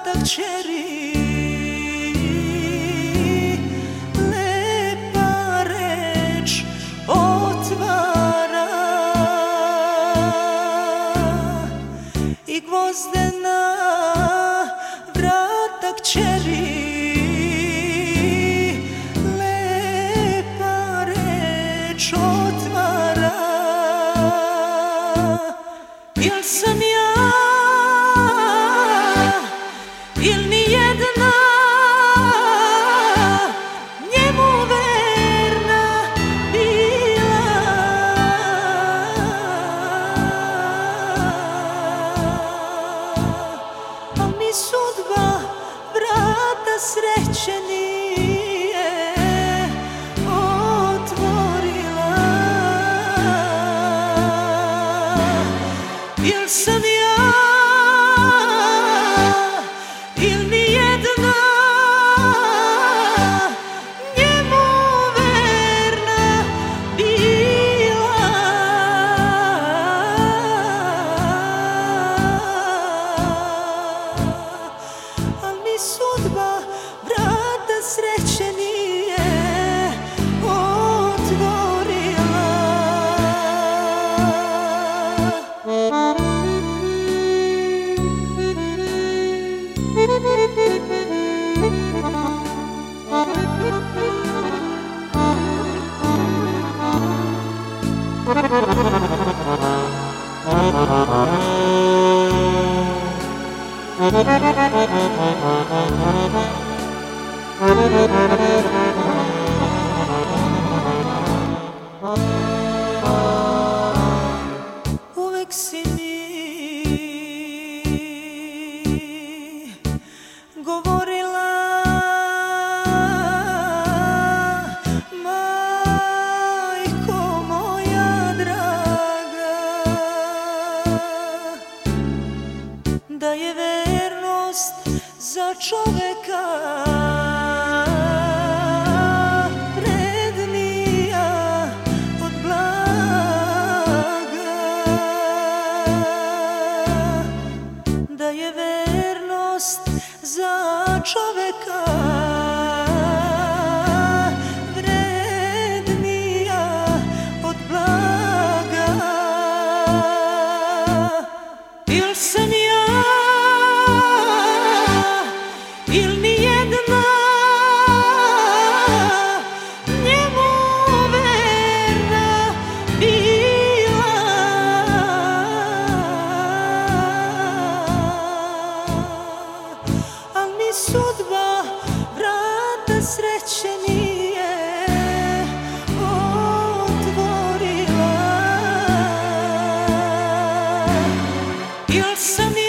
vrata kćeri, lepa reč otvara i gvozdena vrata kćeri, lepa reč otvara. Jel sam ja il nijedna njemu verna bila, al mi sudba vrata sreće nije otvorila. Jel sam ja il nijedna njemu verna bila, al mi sudba vrata sreće nije otvorila. Uvek si mi govorila, majko moja draga, da je vernost za čoveka vrednija od blaga, da je vernost za čoveka vrednija od blaga. Jel sam ja il nijedna njemu verna bila, al mi sudba vrata sreće nije otvorila. Jel sam